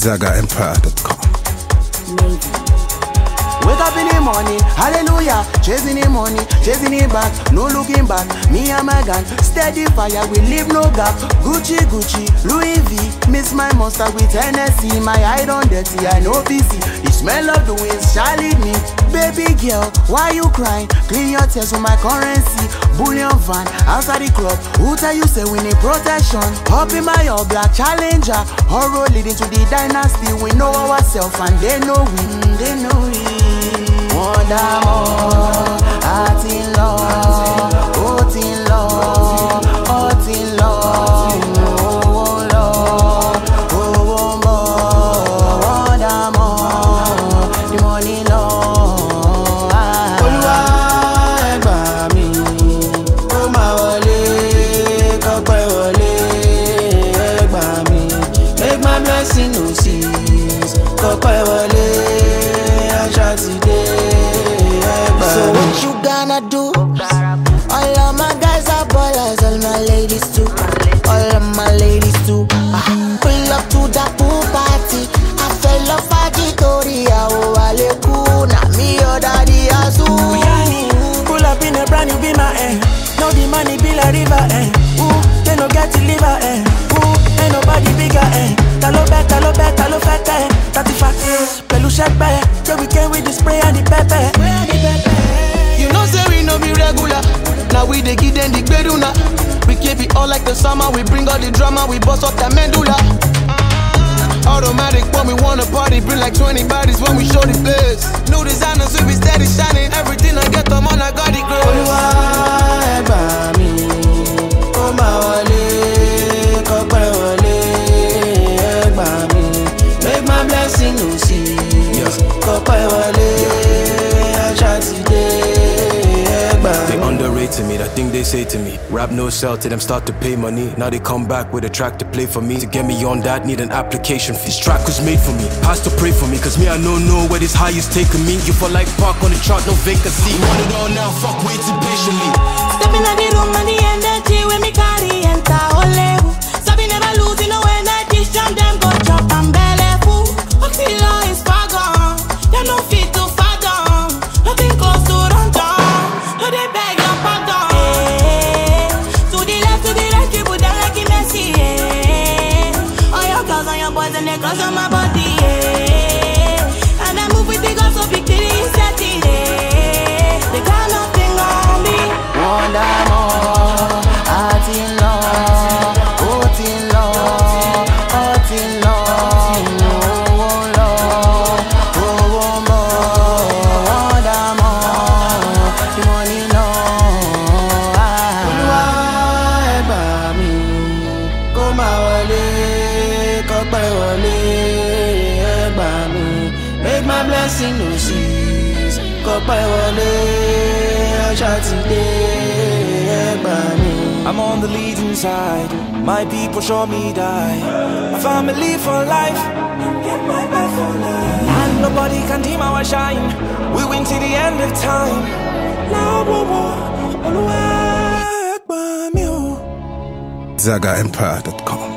ZagaEmpire.com. Wake up in the morning, hallelujah, chasing the money, chasing it back, no looking back, me and my gang, steady fire, we leave no gap, Gucci, Gucci, Louis V, miss my monster with Hennessy, my eye on dirty, I know PC, the smell of the winds shall lead me, baby girl, why you crying, clean your tears with my currency, bullion van, outside the club, who tell you say we need protection, up in my all black challenger, horror leading to the dynasty, we know ourselves and they know we, they know we. Wonderful, heart in love, heart in love, heart in love, oh Lord, oh wonderful, the money Lord. Olúwa ẹ gbà mí, ó máa wọlé, kọ́pẹ́ wọlé, ẹ gbà mí, make my blessing no cease, kọ́pẹ́ wọlé, àṣà ti dé. So what you gonna do? All of my guys are ballers, all my ladies too. All of my ladies too. Pull up to the pool party. I fell off a Gitoria, oh Alekuna, me your daddy Azu. Pull up in a brand new be my end. Know the money be like river end. Ooh, they no get to liver end. Ooh, ain't nobody bigger end. Talo bet, talo fat end. 35 pelu shake back. So we came with the spray and the pepper. You know say we no be regular. Now we dey give them the beduna. We keep it all like the summer. We bring all the drama. We bust up the medulla. Automatic when we wanna party. Bring like 20 bodies when we show the place. New designers we be steady shining. Everything I get them on I got the grace. Olúwa ẹ gbà mí, ó máa wọlé, kọ́pẹ́ wọlé, ẹ gbà mí. Make my blessing no cease, kọ́pẹ́ wọlé, àṣà ti dé. They underrated me, that thing they say to me. Rap no sell to them, start to pay money. Now they come back with a track to play for me. To get me on that, need an application fee. This track was made for me, pastor pray for me. Cause me, I don't know where this high is taking me. You for like park on the chart, no vacancy. Want it all now, fuck waiting patiently. Stepping in the room and the energy when me carry enter Olewu. Sabi never lose, you know when I dish jam them go chop and belly full. Oxylo is far gone, them no fit to fathom. Nothing close to run down, no they beg your pardon. To the left, to the right, you put them like a Messi. All your girls and your boys and they cross on my body. And I move with the girls so big till the Saturday. They got nothing on me. Wonderful, heart in love, heart in love, heart in love, oh Lord, oh wonderful, the money Lord. Olúwa ẹ gbà mí, kó máa wọlé, kọ́pẹ́ wọlé, ẹ gbà mí, make my blessing no cease, kọ́pẹ́ wọlé, àṣà ti dé. I'm on the leading side, my people show me die. Family for life, and nobody can dim our shine. We win till the end of time. ZagaEmpire.com.